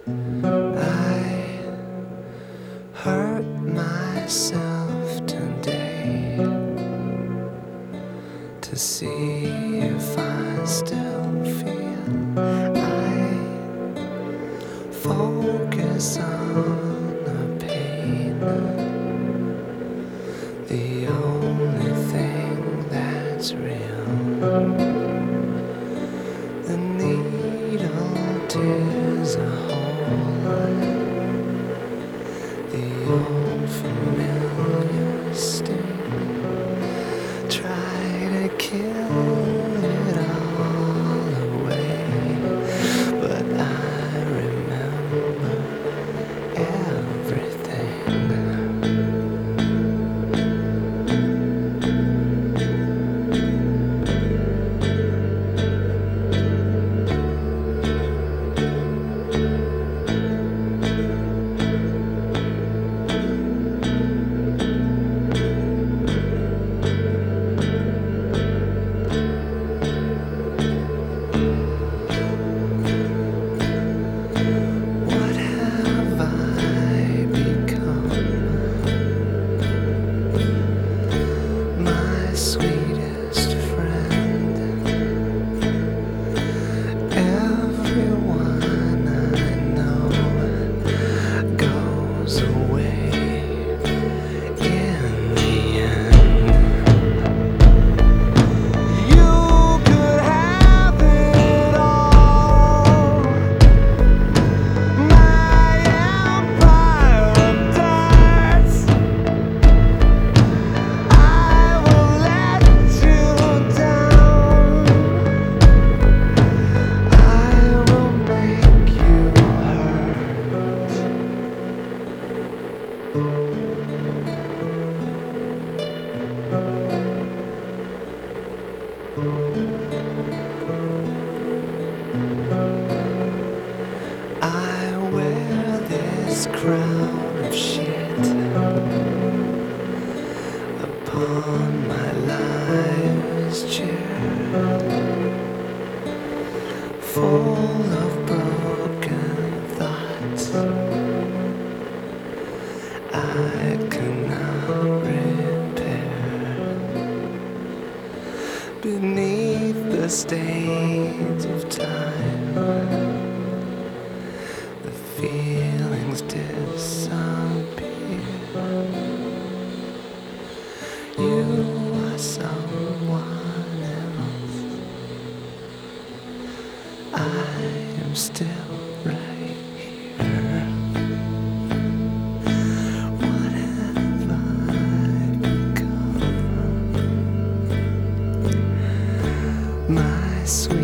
I hurt myself today to see if I still feel. I focus on the pain, the only thing that's real. The needle tears a hole, the old familiar sting. Try to kill it all away, but I remember everything. What have I become? My sweetest friend. Everyone I know goes away in the end. You could have it all. My empire of darts. I will let you down. I will make you hurt. I wear this crown of shit upon my life's chair, full of broken thoughts I cannot repair. Beneath the stage of time, the feelings disappear. You are someone else. I am still right here. What have I become? My sweet